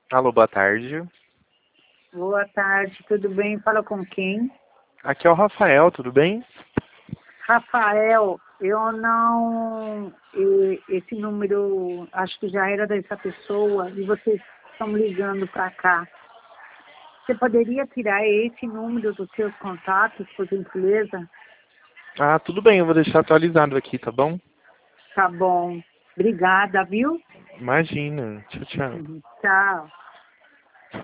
Alô, boa tarde. Boa tarde, tudo bem? Fala com quem? Aqui é o Rafael, tudo bem? Rafael, eu não. Esse número, acho que já era dessa pessoa e vocês estão ligando para cá. Você poderia tirar esse número dos seus contatos, por gentileza? Ah, tudo bem, eu vou deixar atualizado aqui, tá bom? Tá bom. Obrigada, viu? Imagina. Tchau, tchau. Tchau.